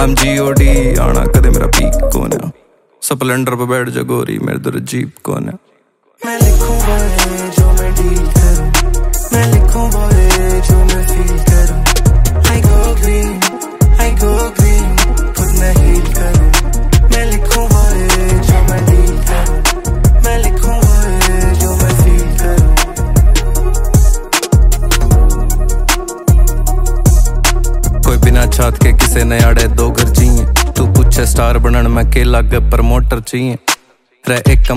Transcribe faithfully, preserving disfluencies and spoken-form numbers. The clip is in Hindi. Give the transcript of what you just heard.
I'm G O D आना कदे मेरा पीक कौन है स्प्लेंडर पे बैठ जा गोरी मेरे दर जीप कौन है मैं लिखूंगा ये जो मैं डील करूं मैं लिखूंगा ये जो मैं फील करूं I go green I go green खुद मैं हील करूं मैं लिखूंगा ये जो मैं डील करूं मैं लिखूंगा ये जो मैं फील करूं कोई बिना छात के किसे ने आड़े दो घर चाहिए तू पूछे स्टार बनन मैं के लग प्रमोटर चाहिए रह एक